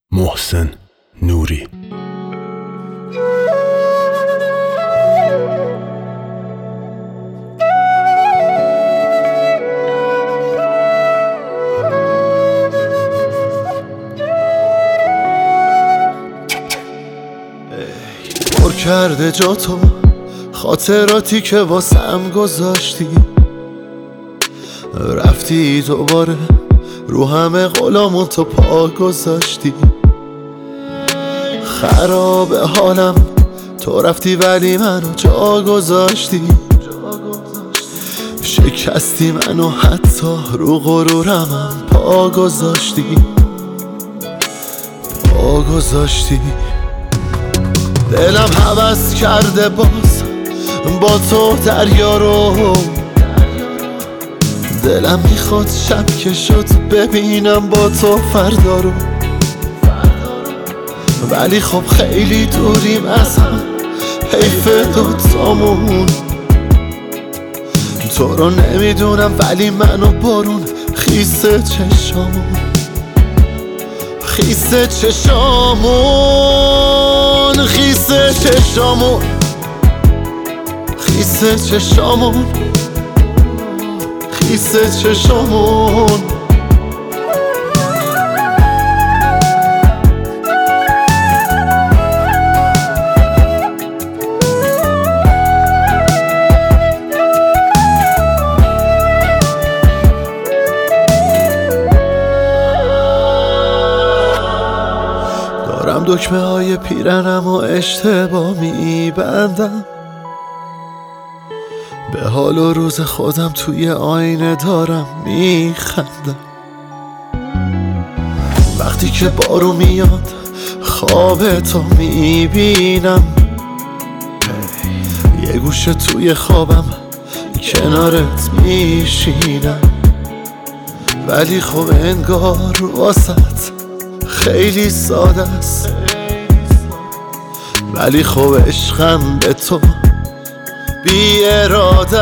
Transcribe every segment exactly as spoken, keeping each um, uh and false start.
محسن نوری. پر کرده جا تو خاطراتی که واسم گذاشتی، رفتی دوباره رو همه قولامون تو پا گذاشتی. خراب حالم تو رفتی ولی منو جا گذاشتی. شکستی منو حتی رو غرورمم پا گذاشتی، پا گذاشتی. دلم هوس کرده باز با تو دریا رو، دلم میخواد شب که شد ببینم با تو فردا رو، ولی خب خیلی دوریم از هم، حیف دوتامون. تو رو نمیدونم ولی منو بارون خیسه چشامون، خیسه چشامون، خیسه چشامون، خیسه چشامون، خیسه چشامون. دارم دکمه های پیرنم و اشتباه میبندم، به حال و روز خودم توی آینه دارم میخندم. وقتی که بارون میاد خواب تو میبینم، یه گوشه توی خوابم کنارت میشینم، ولی خب انگار واسط خیلی ساده است، ولی خب عشقم به تو بی اراده.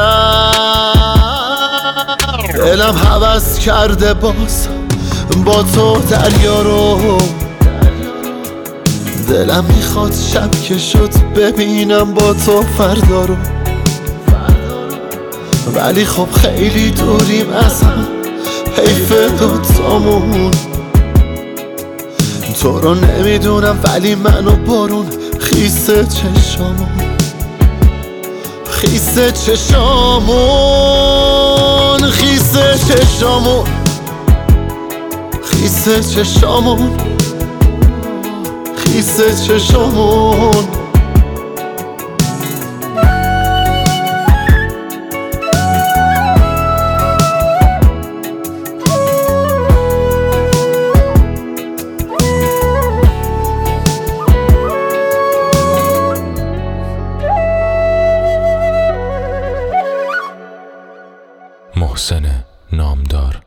دلم هوس کرده باز با تو دریا رو، دلم میخواد شب که شد ببینم با تو فردا رو، ولی خب خیلی دوریم از هم، حیف دوتامون. تو رو نمیدونم ولی منو بارون خیسه چشامون، خیسه چشامون، خیسه چشامون، خیسه چشامون، خیسه چشامون. محسن نامدار.